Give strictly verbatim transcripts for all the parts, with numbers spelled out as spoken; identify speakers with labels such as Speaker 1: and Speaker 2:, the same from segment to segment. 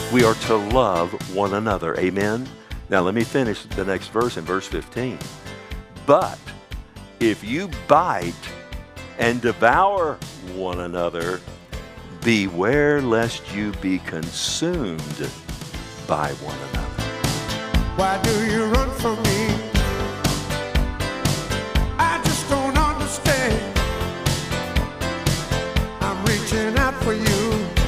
Speaker 1: We are to love one another. Amen? Now let me finish the next verse in verse fifteen. But if you bite and devour one another, beware lest you be consumed by one another.
Speaker 2: Why do you run from me? I just don't understand. I'm reaching out for you.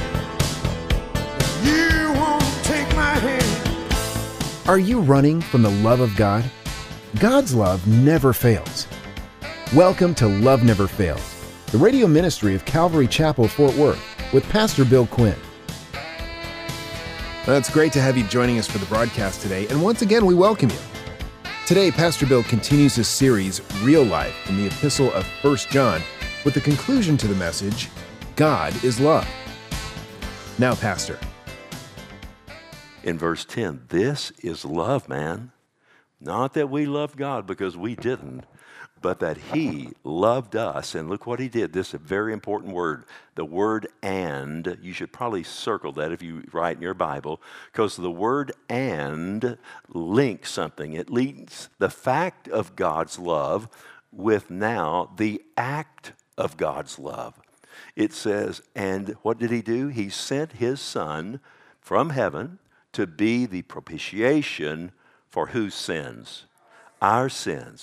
Speaker 2: You won't take my hand.
Speaker 3: Are you running from the love of God? God's love never fails. Welcome to Love Never Fails, the radio ministry of Calvary Chapel, Fort Worth, with Pastor Bill Quinn. Well, it's great to have you joining us for the broadcast today, and once again, we welcome you. Today, Pastor Bill continues his series, Real Life, in the epistle of First John, with the conclusion to the message, God is Love. Now, Pastor.
Speaker 1: In verse ten, this is love, man. Not that we loved God because we didn't, but that He loved us. And look what He did. This is a very important word. The word and, you should probably circle that if you write in your Bible, because the word and links something. It links the fact of God's love with now the act of God's love. It says, and what did He do? He sent His Son from heaven to be the propitiation for whose sins? Our sins.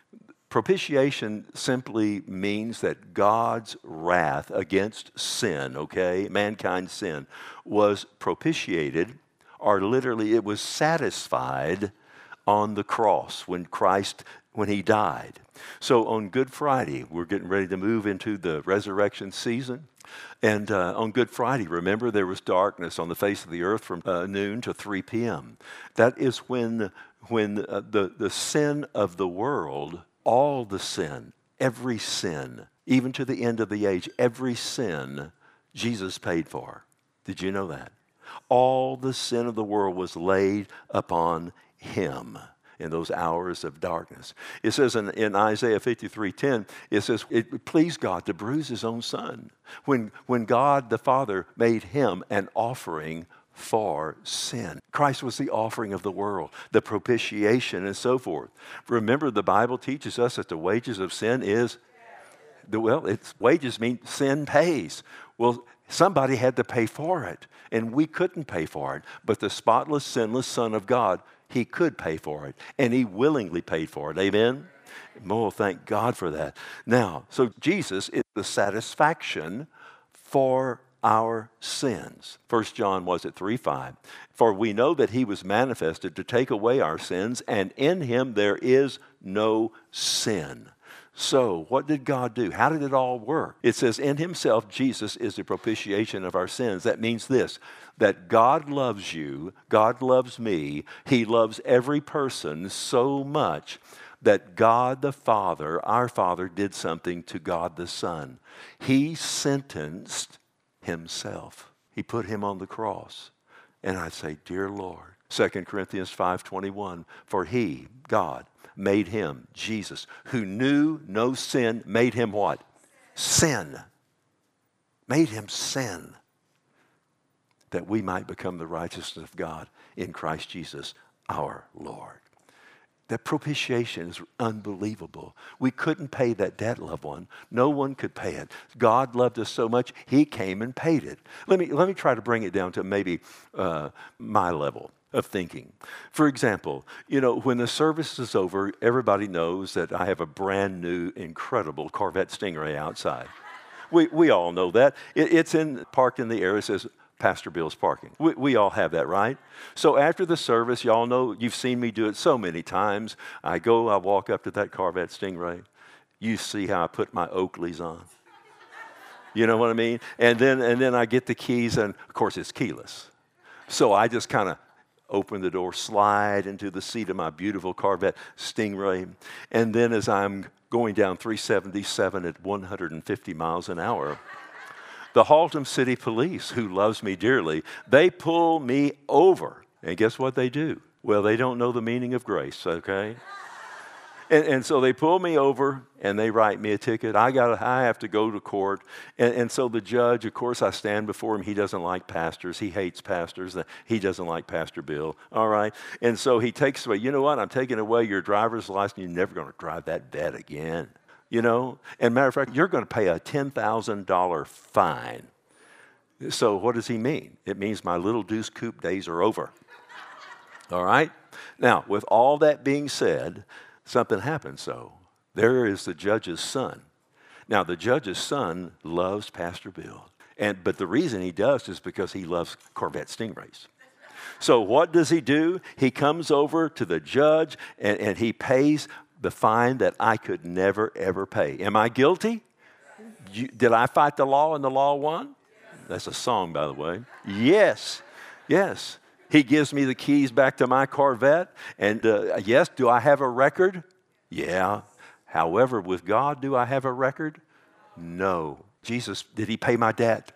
Speaker 1: Propitiation simply means that God's wrath against sin, okay, mankind's sin, was propitiated, or literally it was satisfied on the cross when Christ, when He died. So on Good Friday, we're getting ready to move into the resurrection season. And uh, on Good Friday, remember, there was darkness on the face of the earth from uh, noon to three p.m. That is when, when uh, the, the sin of the world, all the sin, every sin, even to the end of the age, every sin, Jesus paid for. Did you know that? All the sin of the world was laid upon Him in those hours of darkness. It says in, in Isaiah fifty-three ten, it says, it pleased God to bruise His own Son. When, when God the Father made Him an offering for sin. Christ was the offering of the world, the propitiation and so forth. Remember, the Bible teaches us that the wages of sin is, the, well, its wages mean sin pays. Well, somebody had to pay for it, and we couldn't pay for it. But the spotless, sinless Son of God, He could pay for it, and He willingly paid for it. Amen? Oh, thank God for that. Now, so Jesus is the satisfaction for our sins. First John, was it three five? For we know that He was manifested to take away our sins, and in Him there is no sin. So, what did God do? How did it all work? It says, in Himself, Jesus is the propitiation of our sins. That means this, that God loves you, God loves me, He loves every person so much that God the Father, our Father, did something to God the Son. He sentenced Himself. He put Him on the cross. And I say, dear Lord, Second Corinthians five twenty-one, for He, God, made Him, Jesus, who knew no sin, made Him what? Sin. Made Him sin, that we might become the righteousness of God in Christ Jesus, our Lord. That propitiation is unbelievable. We couldn't pay that debt, loved one. No one could pay it. God loved us so much, He came and paid it. Let me, let me try to bring it down to maybe uh, my level of thinking. For example, you know, when the service is over, everybody knows that I have a brand new, incredible Corvette Stingray outside. We, we all know that. It, it's in parked in the area. It says, Pastor Bill's parking. We, we all have that, right? So after the service, y'all know, you've seen me do it so many times. I go, I walk up to that Corvette Stingray. You see how I put my Oakleys on. You know what I mean? And then, and then I get the keys, and of course it's keyless. So I just kind of open the door, slide into the seat of my beautiful Corvette Stingray. And then as I'm going down three seventy-seven at one hundred fifty miles an hour, the Haltom City Police, who loves me dearly, they pull me over. And guess what they do? Well, they don't know the meaning of grace, okay? And, and so they pull me over and they write me a ticket. I got I have to go to court. And, and so the judge, of course, I stand before him. He doesn't like pastors. He hates pastors. He doesn't like Pastor Bill. All right. And so he takes away, you know what? I'm taking away your driver's license. You're never going to drive that bad again. You know? And matter of fact, you're going to pay a ten thousand dollars fine. So what does he mean? It means my little Deuce Coupe days are over. All right? Now, with all that being said, something happened. So there is the judge's son. Now, the judge's son loves Pastor Bill. And but the reason he does is because he loves Corvette Stingrays. So what does he do? He comes over to the judge and, and he pays the fine that I could never, ever pay. Am I guilty? You, did I fight the law and the law won? That's a song, by the way. Yes. Yes. He gives me the keys back to my Corvette. And uh, yes, do I have a record? Yeah. However, with God, do I have a record? No. Jesus, did he pay my debt?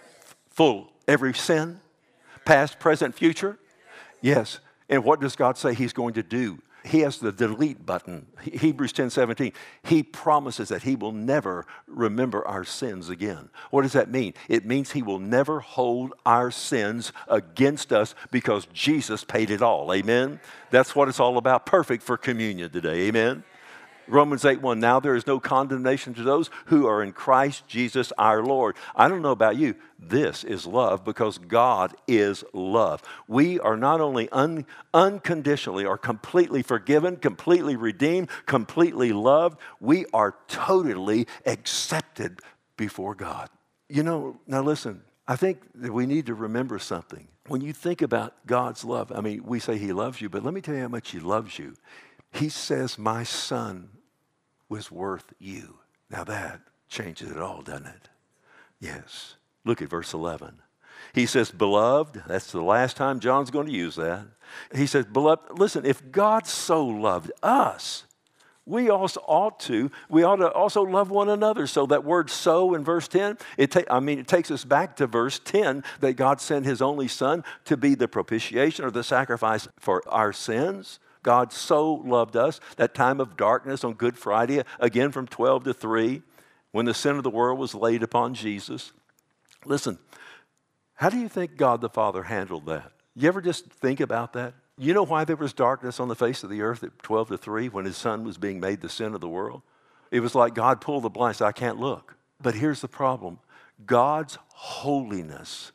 Speaker 1: Full. Every sin? Past, present, future? Yes. And what does God say he's going to do? He has the delete button. Hebrews ten seventeen. He promises that he will never remember our sins again. What does that mean? It means he will never hold our sins against us because Jesus paid it all. Amen? That's what it's all about. Perfect for communion today. Amen? Romans eight one, now there is no condemnation to those who are in Christ Jesus our Lord. I don't know about you. This is love because God is love. We are not only un, unconditionally or completely forgiven, completely redeemed, completely loved, we are totally accepted before God. You know, now listen, I think that we need to remember something. When you think about God's love, I mean, we say he loves you, but let me tell you how much he loves you. He says, my son was worth you. Now that changes it all, doesn't it? Yes. Look at verse eleven. He says, beloved, that's the last time John's going to use that. He says, beloved, listen, if God so loved us, we also ought to, we ought to also love one another. So that word so in verse ten, it ta- I mean, it takes us back to verse ten that God sent his only son to be the propitiation or the sacrifice for our sins. God so loved us, that time of darkness on Good Friday, again from twelve to three, when the sin of the world was laid upon Jesus. Listen, how do you think God the Father handled that? You ever just think about that? You know why there was darkness on the face of the earth at twelve to three when his son was being made the sin of the world? It was like God pulled the blind, said, I can't look. But here's the problem. God's holiness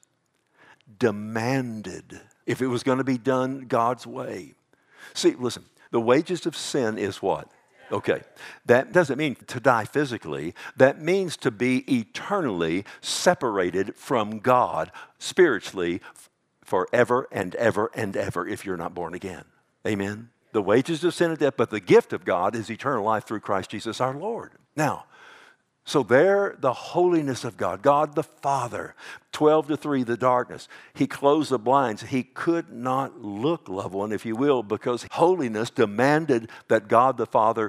Speaker 1: demanded, if it was going to be done God's way. See, listen, the wages of sin is what? Okay, that doesn't mean to die physically. That means to be eternally separated from God spiritually forever and ever and ever if you're not born again. Amen? The wages of sin is death, but the gift of God is eternal life through Christ Jesus our Lord. Now, so there, the holiness of God, God the Father, twelve to three, the darkness. He closed the blinds. He could not look, loved one, if you will, because holiness demanded that God the Father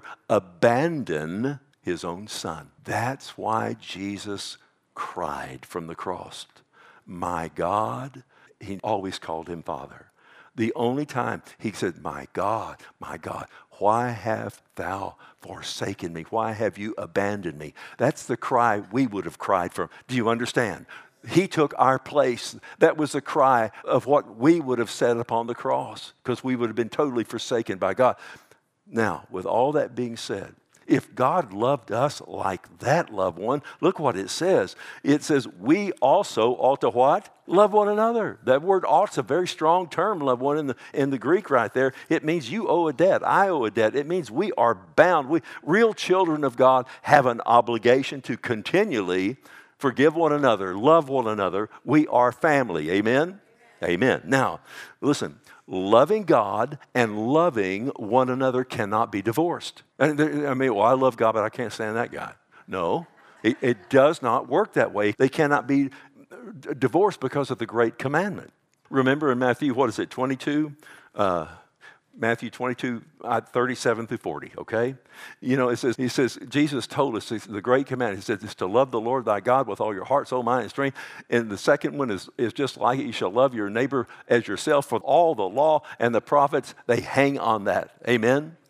Speaker 1: abandon his own son. That's why Jesus cried from the cross, my God. He always called him Father. The only time he said, my God, my God, why have thou forsaken me? Why have you abandoned me? That's the cry we would have cried from. Do you understand? He took our place. That was the cry of what we would have said upon the cross because we would have been totally forsaken by God. Now, with all that being said, if God loved us like that, loved one, look what it says. It says, we also ought to what? Love one another. That word ought's a very strong term, loved one, in the, in the Greek right there. It means you owe a debt. I owe a debt. It means we are bound. We, real children of God have an obligation to continually forgive one another, love one another. We are family. Amen? Amen. Now, listen. Loving God and loving one another cannot be divorced. And I mean, well, I love God, but I can't stand that guy. No, it, it does not work that way. They cannot be divorced because of the great commandment. Remember in Matthew, what is it, twenty-two? Uh, Matthew twenty-two, thirty-seven through forty, okay? You know, it says, he says, Jesus told us the great commandment. He says, is to love the Lord thy God with all your heart, soul, mind, and strength. And the second one is, is just like it. You shall love your neighbor as yourself. For all the law and the prophets, they hang on that. Amen?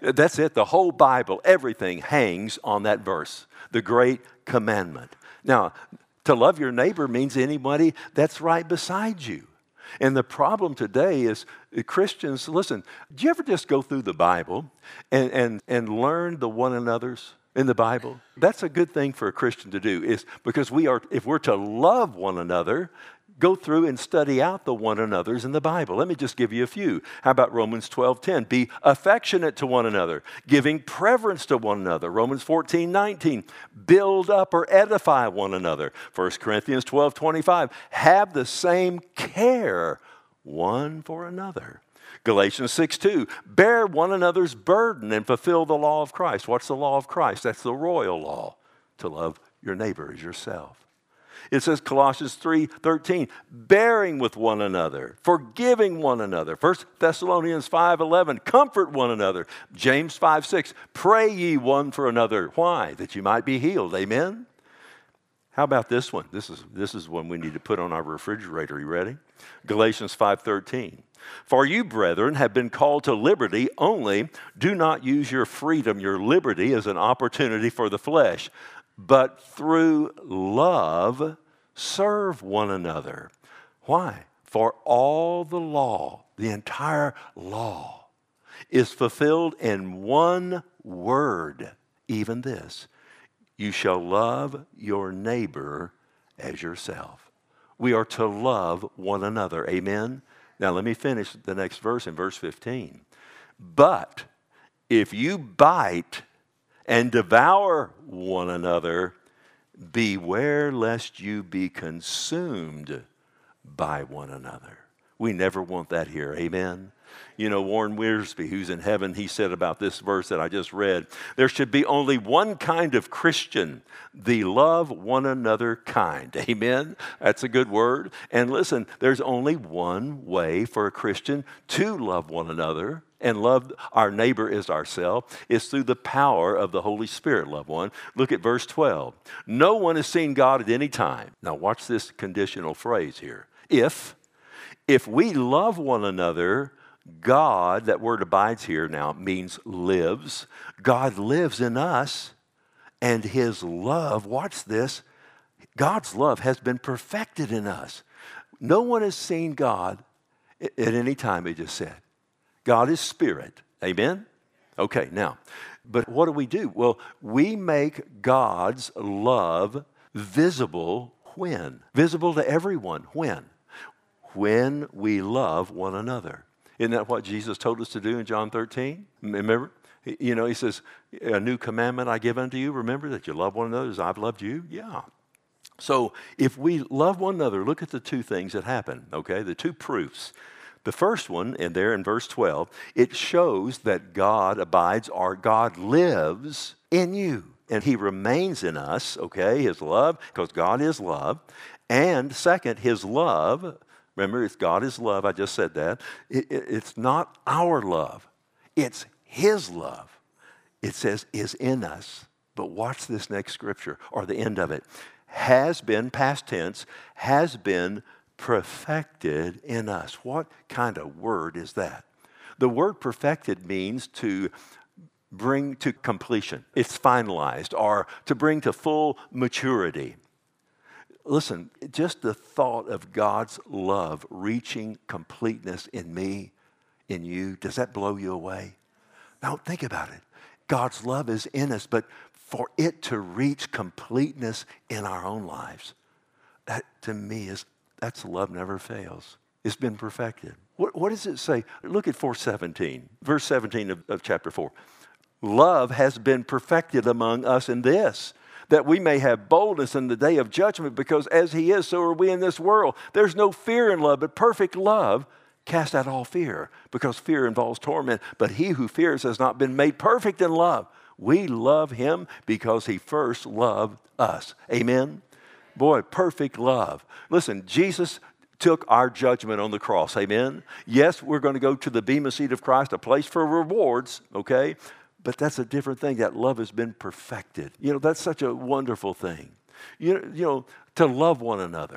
Speaker 1: That's it. The whole Bible, everything hangs on that verse, the great commandment. Now, to love your neighbor means anybody that's right beside you. And the problem today is Christians, listen, do you ever just go through the Bible and, and, and learn the one another's in the Bible? That's a good thing for a Christian to do, is because we are, if we're to love one another, go through and study out the one another's in the Bible. Let me just give you a few. How about Romans twelve ten? Be affectionate to one another, giving preference to one another. Romans fourteen nineteen. Build up or edify one another. First Corinthians twelve twenty-five. Have the same care one for another. Galatians six two. Bear one another's burden and fulfill the law of Christ. What's the law of Christ? That's the royal law, to love your neighbor as yourself. It says Colossians three thirteen, bearing with one another, forgiving one another. First Thessalonians five eleven, comfort one another. James five six, pray ye one for another. Why? That you might be healed. Amen? How about this one? This is, this is one we need to put on our refrigerator. You ready? Galatians five thirteen. For you, brethren, have been called to liberty, only do not use your freedom, your liberty, as an opportunity for the flesh, but through love serve one another. Why? For all the law, the entire law, is fulfilled in one word, even this: you shall love your neighbor as yourself. We are to love one another. Amen? Now let me finish the next verse in verse fifteen. But if you bite and devour one another, beware lest you be consumed by one another. We never want that here. Amen? You know, Warren Wiersbe, who's in heaven, he said about this verse that I just read, there should be only one kind of Christian, the love one another kind. Amen? That's a good word. And listen, there's only one way for a Christian to love one another and love our neighbor as ourselves. It's through the power of the Holy Spirit, loved one. Look at verse twelve. No one has seen God at any time. Now watch this conditional phrase here. If, if we love one another, God, that word abides here now, means lives. God lives in us, and his love, watch this, God's love has been perfected in us. No one has seen God at any time, he just said. God is spirit. Amen? Okay, now, but what do we do? Well, we make God's love visible when? Visible to everyone. When? When we love one another. Isn't that what Jesus told us to do in John thirteen? Remember? You know, he says, a new commandment I give unto you. Remember that you love one another as I've loved you? Yeah. So if we love one another, look at the two things that happen, okay? The two proofs. The first one, and there in verse twelve, it shows that God abides, or God lives in you. And he remains in us, okay, his love, because God is love. And second, his love, remember, it's God is love, I just said that. It, it, it's not our love, it's his love. It says is in us. But watch this next scripture, or the end of it. Has been, past tense, has been perfected in us. What kind of word is that? The word perfected means to bring to completion. It's finalized, or to bring to full maturity. Listen, just the thought of God's love reaching completeness in me, in you, does that blow you away? Now think about it. God's love is in us, but for it to reach completeness in our own lives, that to me is, that's love never fails. It's been perfected. What, what does it say? Look at four seventeen, verse seventeen of, of chapter four. Love has been perfected among us in this, that we may have boldness in the day of judgment, because as he is, so are we in this world. There's no fear in love, but perfect love casts out all fear, because fear involves torment. But he who fears has not been made perfect in love. We love him because he first loved us. Amen? Boy, perfect love. Listen, Jesus took our judgment on the cross. Amen? Yes, we're going to go to the bema seat of Christ, a place for rewards, okay? But that's a different thing. That love has been perfected. You know, that's such a wonderful thing. You know, you know, to love one another.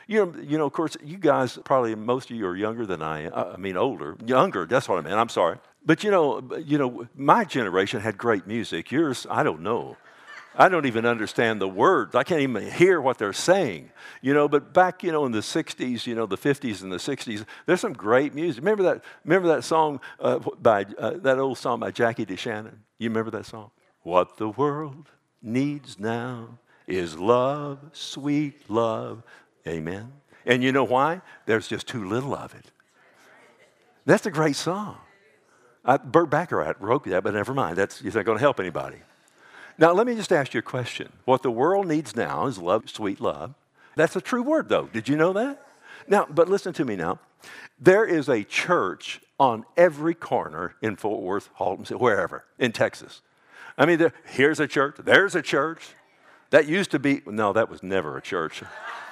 Speaker 1: You know, you know, of course, you guys, probably most of you are younger than I am. I mean, older. Younger, that's what I meant. I'm sorry. But, you know, you know, my generation had great music. Yours, I don't know. I don't even understand the words. I can't even hear what they're saying, you know. But back, you know, in the sixties, you know, the fifties and the sixties, there's some great music. Remember that? Remember that song uh, by uh, that old song by Jackie DeShannon? You remember that song? What the world needs now is love, sweet love. Amen. And you know why? There's just too little of it. That's a great song. I, Burt Bacharach wrote that, but never mind. That's it's not going to help anybody. Now, let me just ask you a question. What the world needs now is love, sweet love. That's a true word, though. Did you know that? Now, but listen to me now. There is a church on every corner in Fort Worth, Halton, wherever, in Texas. I mean, there, here's a church. There's a church. That used to be, no, that was never a church.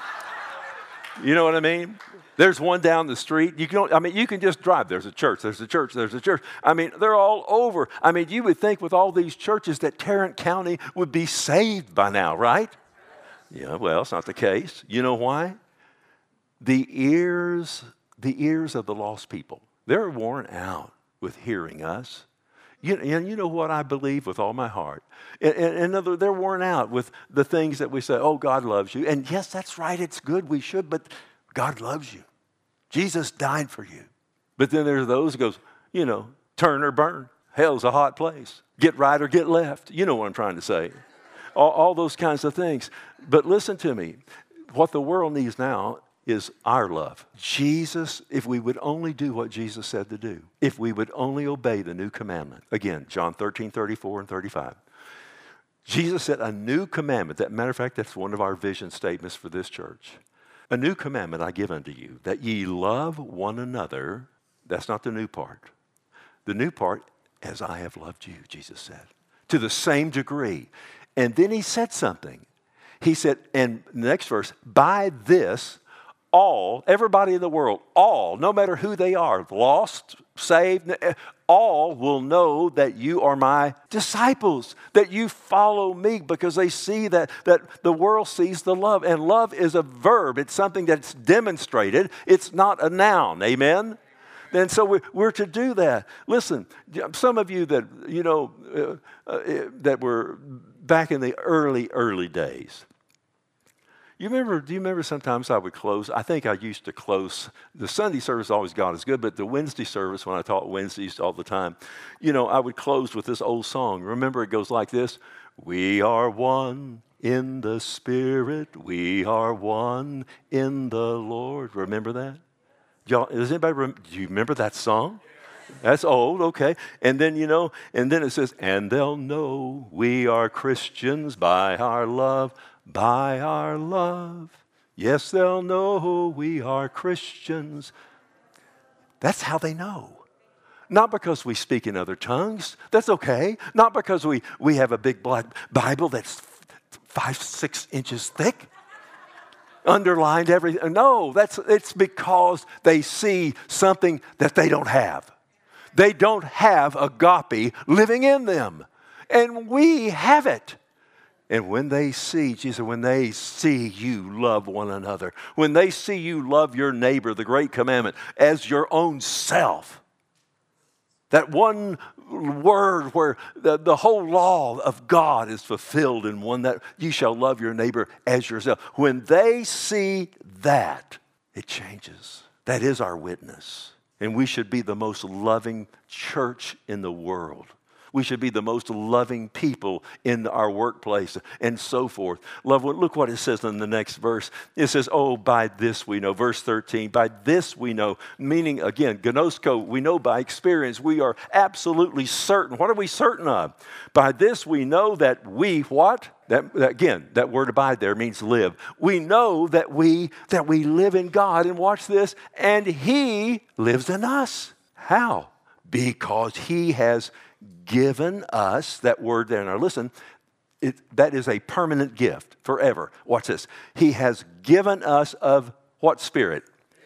Speaker 1: You know what I mean? There's one down the street. You can, I mean, you can just drive. There's a church. There's a church. There's a church. I mean, they're all over. I mean, you would think with all these churches that Tarrant County would be saved by now, right? Yeah, well, it's not the case. You know why? The ears, the ears of the lost people, they're worn out with hearing us. You, and you know what I believe with all my heart. And, and, and they're worn out with the things that we say, oh, God loves you. And yes, that's right. It's good. We should, but God loves you. Jesus died for you. But then there's those who goes, you know, turn or burn. Hell's a hot place. Get right or get left. You know what I'm trying to say. All, all those kinds of things. But listen to me. What the world needs now is our love. Jesus, if we would only do what Jesus said to do, if we would only obey the new commandment. Again, John thirteen, thirty-four and thirty-five. Jesus said a new commandment. That matter of fact, that's one of our vision statements for this church. A new commandment I give unto you, that ye love one another. That's not the new part. The new part, as I have loved you, Jesus said, to the same degree. And then he said something. He said, and the next verse, by this, all, everybody in the world, all, no matter who they are, lost, saved, all will know that you are my disciples, that you follow me, because they see that, that the world sees the love. And love is a verb. It's something that's demonstrated. It's not a noun. Amen? And so we're, we're to do that. Listen, some of you that, you know, uh, uh, that were back in the early, early days, You remember, do you remember sometimes I would close? I think I used to close. The Sunday service always God is good, but the Wednesday service, when I taught Wednesdays all the time, you know, I would close with this old song. Remember, it goes like this. We are one in the Spirit. We are one in the Lord. Remember that? Y'all, does anybody remember, do you remember that song? That's old, okay. And then, you know, and then it says, and they'll know we are Christians by our love. By our love, yes, they'll know we are Christians. That's how they know. Not because we speak in other tongues. That's okay. Not because we, we have a big black Bible that's five, six inches thick, underlined everything. No, that's it's because they see something that they don't have. They don't have agape living in them. And we have it. And when they see, Jesus, when they see you love one another, when they see you love your neighbor, the great commandment, as your own self, that one word where the, the whole law of God is fulfilled in one, that you shall love your neighbor as yourself. When they see that, it changes. That is our witness. And we should be the most loving church in the world. We should be the most loving people in our workplace and so forth. Love, look what it says in the next verse. It says, oh, by this we know. Verse thirteen, by this we know. Meaning, again, gnosko, we know by experience. We are absolutely certain. What are we certain of? By this we know that we, what? That, that, again, that word abide there means live. We know that we, that we live in God. And watch this. And He lives in us. How? Because He has given us, that word there, now listen, it, that is a permanent gift forever. Watch this. He has given us of what spirit?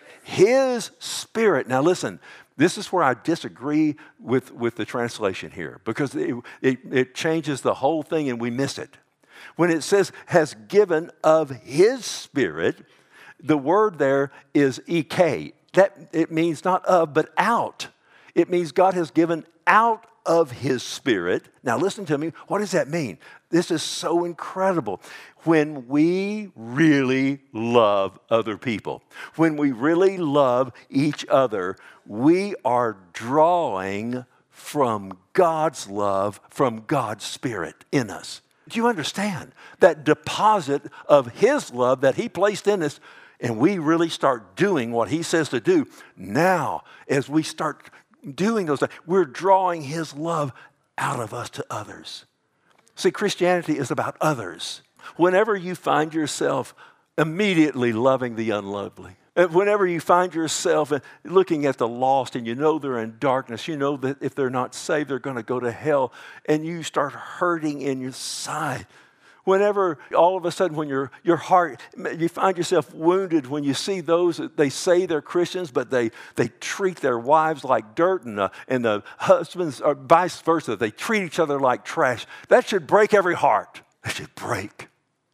Speaker 1: His Spirit. Now listen, this is where I disagree with, with the translation here, because it, it, it changes the whole thing and we miss it. When it says has given of His Spirit, The word there is ek. That, it means not of, but out. It means God has given out of his Spirit. Now listen to me. What does that mean? This is so incredible. When we really love other people, when we really love each other, we are drawing from God's love, from God's Spirit in us. Do you understand? That deposit of his love that he placed in us, and we really start doing what he says to do. Now, as we start doing those things, we're drawing his love out of us to others. See, Christianity is about others. Whenever you find yourself immediately loving the unlovely, whenever you find yourself looking at the lost and you know they're in darkness, you know that if they're not saved, they're going to go to hell, and you start hurting in your side. Whenever all of a sudden when your, your heart, you find yourself wounded when you see those, they say they're Christians, but they, they treat their wives like dirt, and, uh, and the husbands, or vice versa, they treat each other like trash. That should break every heart. That should break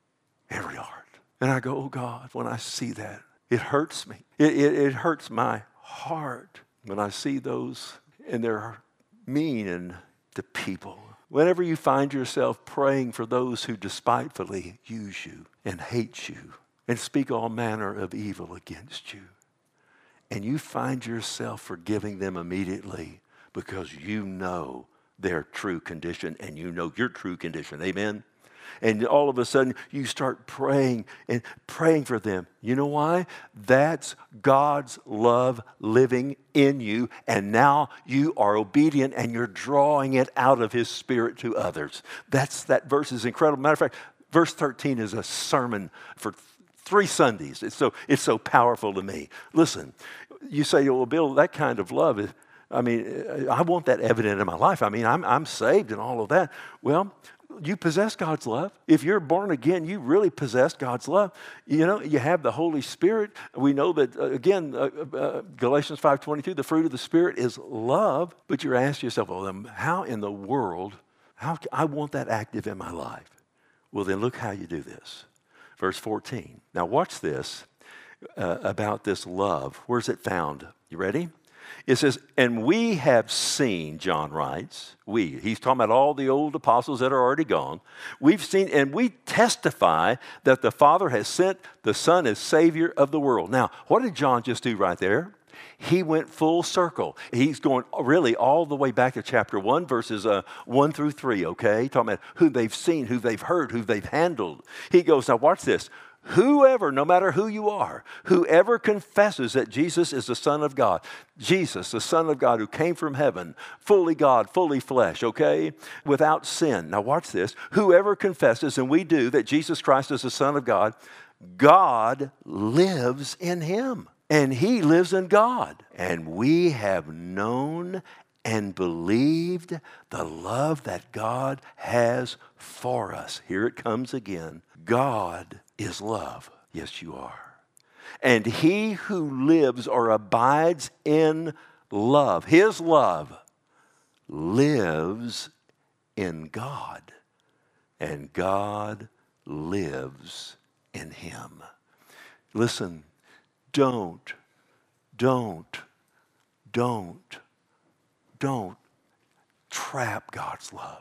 Speaker 1: every heart. And I go, oh God, when I see that, it hurts me. It, it, it hurts my heart when I see those, and they're mean and to people. Whenever you find yourself praying for those who despitefully use you and hate you and speak all manner of evil against you, and you find yourself forgiving them immediately because you know their true condition and you know your true condition, amen? And all of a sudden you start praying and praying for them. You know why? That's God's love living in you, and now you are obedient and you're drawing it out of his Spirit to others. That's, that verse is incredible. Matter of fact, verse thirteen is a sermon for th- three Sundays. It's so, it's so powerful to me. Listen, you say, well, Bill, that kind of love is, I mean, I want that evident in my life. I mean, I'm, I'm saved and all of that. Well, you possess God's love. If you're born again, you really possess God's love. You know, you have the Holy Spirit. We know that, uh, again, uh, uh, Galatians five twenty-two, the fruit of the Spirit is love. But you're asking yourself, well, then how in the world, how I want that active in my life? Well, then look how you do this. Verse fourteen. Now watch this uh, about this love. Where's it found? You ready? It says, and we have seen, John writes, we, he's talking about all the old apostles that are already gone. We've seen, and we testify that the Father has sent the Son as Savior of the world. Now, what did John just do right there? He went full circle. He's going really all the way back to chapter one, verses uh, one through three, okay? Talking about who they've seen, who they've heard, who they've handled. He goes, now watch this. Whoever, no matter who you are, whoever confesses that Jesus is the Son of God, Jesus, the Son of God who came from heaven, fully God, fully flesh, okay, without sin. Now watch this. Whoever confesses, and we do, that Jesus Christ is the Son of God, God lives in him, and he lives in God. And we have known and believed the love that God has for us. Here it comes again. God is love. Yes, you are. And he who lives or abides in love, his love, lives in God, and God lives in him. Listen, don't, don't, don't, don't trap God's love.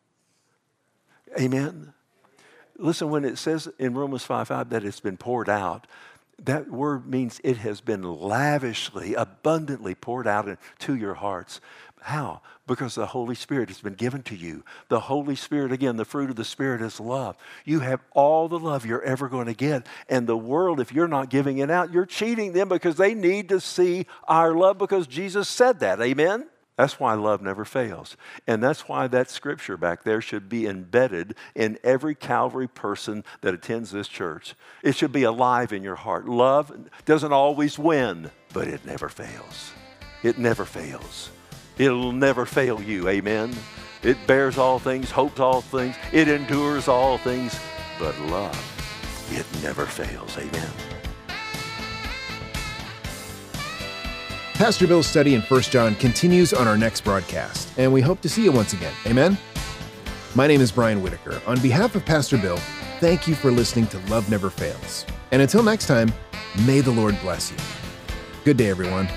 Speaker 1: Amen? Listen, when it says in Romans five five that it's been poured out, that word means it has been lavishly, abundantly poured out into your hearts. How? Because the Holy Spirit has been given to you. The Holy Spirit, again, the fruit of the Spirit is love. You have all the love you're ever going to get. And the world, if you're not giving it out, you're cheating them because they need to see our love because Jesus said that. Amen? That's why love never fails. And that's why that scripture back there should be embedded in every Calvary person that attends this church. It should be alive in your heart. Love doesn't always win, but it never fails. It never fails. It'll never fail you, amen? It bears all things, hopes all things, it endures all things, but love, it never fails, amen?
Speaker 3: Pastor Bill's study in First John continues on our next broadcast, and we hope to see you once again. Amen? My name is Brian Whitaker. On behalf of Pastor Bill, thank you for listening to Love Never Fails. And until next time, May the Lord bless you. Good day, everyone.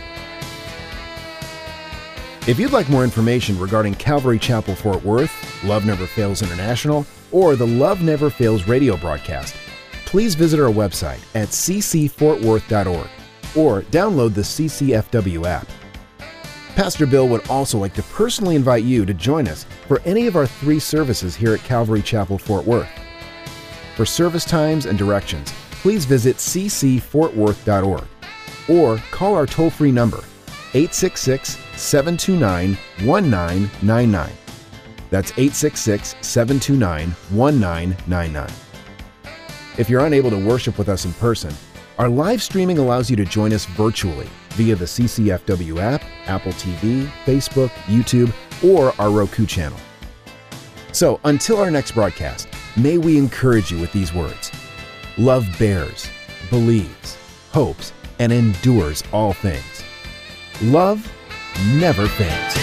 Speaker 3: If you'd like more information regarding Calvary Chapel Fort Worth, Love Never Fails International, or the Love Never Fails radio broadcast, please visit our website at c c fort worth dot org or download the C C F W app. Pastor Bill would also like to personally invite you to join us for any of our three services here at Calvary Chapel Fort Worth. For service times and directions, please visit c c fort worth dot org or call our toll-free number, eight six six, seven two nine, one nine nine nine. That's eight six six, seven two nine, one nine nine nine. If you're unable to worship with us in person, our live streaming allows you to join us virtually via the C C F W app, Apple T V, Facebook, YouTube, or our Roku channel. So until our next broadcast, may we encourage you with these words. Love bears, believes, hopes, and endures all things. Love never fails.